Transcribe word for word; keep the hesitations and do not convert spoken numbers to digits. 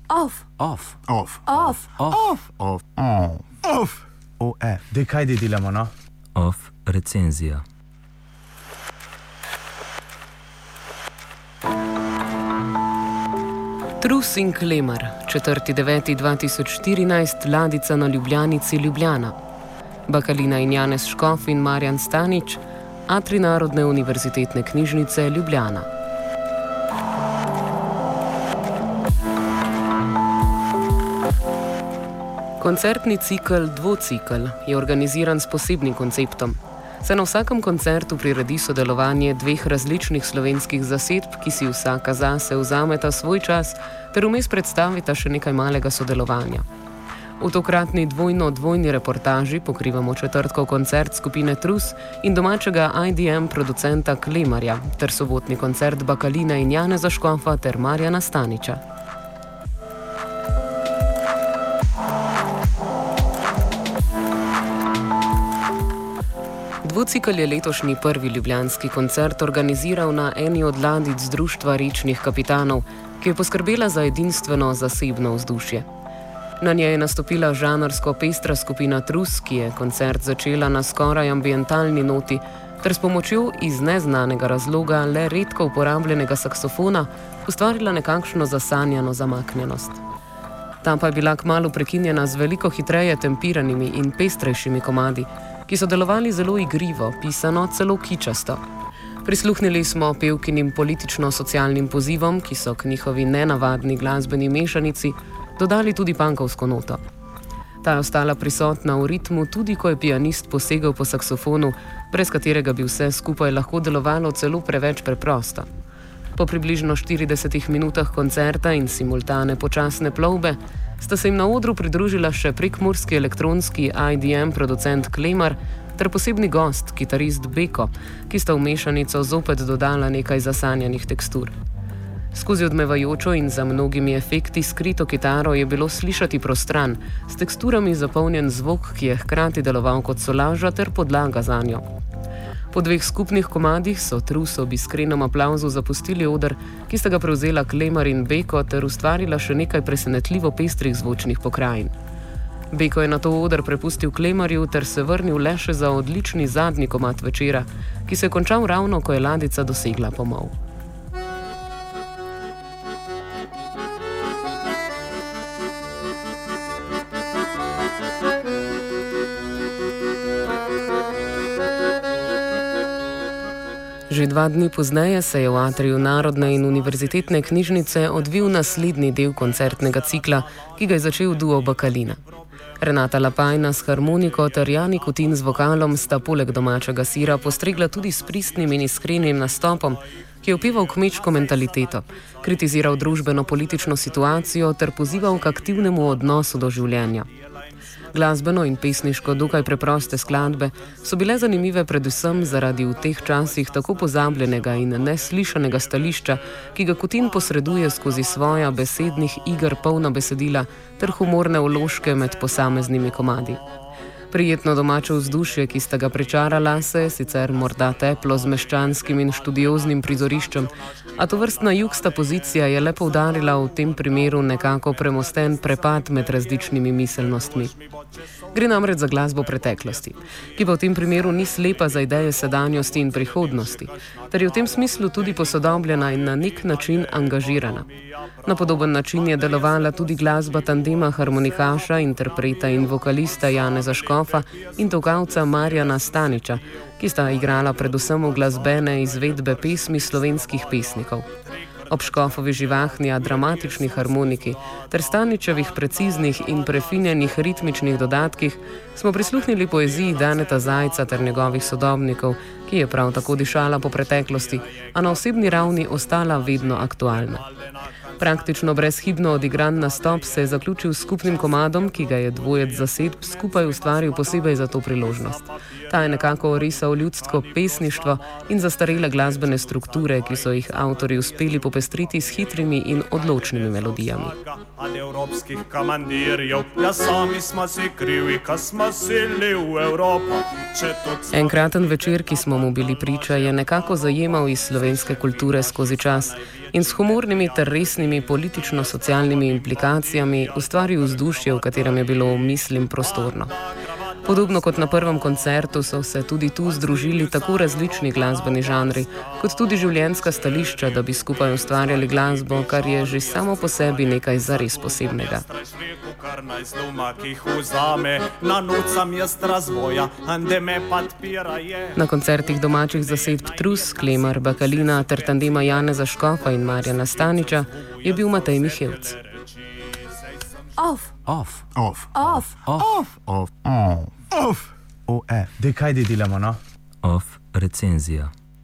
Off. Off. Off. Off. Off. Off. Off. Off. O, e. Dej, kaj di delamo, no? Off recenzija. Trus in Klemar, četrti deveti dva tisoč štirinajst, Ladica na Ljubljanici, Ljubljana. Bakalina in Janez Škof in Marjan Stanič, Atrij Narodne univerzitetne knjižnice, Ljubljana. Koncertni cikel Dvocikl je organiziran s posebnim konceptom. Se na vsakem koncertu priredi sodelovanje dveh različnih slovenskih zasedb, ki si vsaka zase vzameta svoj čas, ter vmes predstavita še nekaj malega sodelovanja. V tokratni dvojno-dvojni reportaži pokrivamo četrtkov koncert skupine Trus in domačega I D M producenta Klemarja, ter sobotni koncert Bakaline in Janeza Škofa ter Marjana Staniča. Dvocikl je letošnji prvi ljubljanski koncert organiziral na eni od ladic Društva rečnih kapitanov, ki je poskrbela za edinstveno zasebno vzdušje. Na njej je nastopila žanrsko pestra skupina Trus, ki je koncert začela na skoraj ambientalni noti, ter s pomočjo iz neznanega razloga le redko uporabljenega saksofona ustvarila nekakšno zasanjano zamaknjenost. Ta pa je bila kmalu prekinjena z veliko hitreje tempiranimi in pestrejšimi komadi, ki so delovali zelo igrivo, pisano celo kičasto. Prisluhnili smo pevkinim politično-socialnim pozivom, ki so k njihovi nenavadni glasbeni mešanici dodali tudi punkovsko noto. Ta je ostala prisotna v ritmu, tudi ko je pianist posegel po saksofonu, brez katerega bi vse skupaj lahko delovalo celo preveč preprosto. Po približno štiridesetih minutah koncerta in simultane počasne plovbe sta se jim na odru pridružila še prekmurski elektronski I D M producent Klemar ter posebni gost, kitarist Beko, ki sta v mešanico zopet dodala nekaj zasanjanih tekstur. Skozi odmevajočo in za mnogimi efekti skrito kitaro je bilo slišati prostran, s teksturami zapolnjen zvok, ki je hkrati deloval kot solaža ter podlaga zanjo. Po dveh skupnih komadih so Trus ob iskrenem aplavzu zapustili oder, ki sta ga prevzela Klemar in Beko ter ustvarila še nekaj presenetljivo pestrih zvočnih pokrajin. Beko je nato oder prepustil Klemarju ter se vrnil le še za odlični zadnji komad večera, ki se je končal ravno, ko je Ladica dosegla pomol. Že dva dni pozneje se je v Atriju Narodne in univerzitetne knjižnice odvil naslednji del koncertnega cikla, ki ga je začel duo Bakalina. Renata Lapajna s harmoniko ter Jani Kutin z vokalom sta poleg domačega sira postregla tudi s pristnim in iskrenim nastopom, ki je opeval kmečko mentaliteto, kritiziral družbeno-politično situacijo ter pozival k aktivnemu odnosu do življenja. Glasbeno in pesniško dokaj preproste skladbe so bile zanimive predvsem zaradi v teh časih tako pozabljenega in neslišanega stališča, ki ga Kutin posreduje skozi svoja besednih iger polna besedila ter humorne vložke med posameznimi komadi. Prijetno domače vzdušje, ki sta ga pričarala, se je sicer morda teplo z meščanskim in študioznim prizoriščem, a tovrstna jugsta pozicija je le poudarila v tem primeru nekako premosten prepad med različnimi miselnostmi. Gre namreč za glasbo preteklosti, ki pa v tem primeru ni slepa za ideje sedanjosti in prihodnosti, ter je v tem smislu tudi posodobljena in na nek način angažirana. Na podoben način je delovala tudi glasba tandema harmonikaša, interpreta in vokalista Janeza Škofa in tolkavca Marjana Staniča, ki sta igrala predvsem v glasbene izvedbe pesmi slovenskih pesnikov. Ob Škofovi živahni, a dramatični harmoniki ter Staničevih preciznih in prefinjenih ritmičnih dodatkih smo prisluhnili poeziji Daneta Zajca ter njegovih sodobnikov, ki je prav tako dišala po preteklosti, a na osebni ravni ostala vedno aktualna. Praktično brezhibno odigran nastop se je zaključil s skupnim komadom, ki ga je dvojec zasedb skupaj ustvaril posebej za to priložnost. Ta je nekako orisal ljudsko pesništvo in zastarele glasbene strukture, ki so jih avtorji uspeli popestriti s hitrimi in odločnimi melodijami. Enkraten večer, ki smo mu bili priča, je nekako zajemal iz slovenske kulture skozi čas in s humornimi ter resnimi politično-socialnimi implikacijami ustvaril vzdušje, v katerem je bilo, mislim, prostorno. Podobno kot na prvem koncertu so se tudi tu združili tako različni glasbeni žanri, kot tudi življenjska stališča, da bi skupaj ustvarjali glasbo, kar je že samo po sebi nekaj zares posebnega. Na koncertih domačih zasedb Trus, Klemar, Bakalina ter tandema Janeza Škofa in Marjana Staniča je bil Matej Mihevc. Off. Off. Off. Off. Off. Off. Off. Off. O F. Dej, kaj delamo, no? Off recenzija.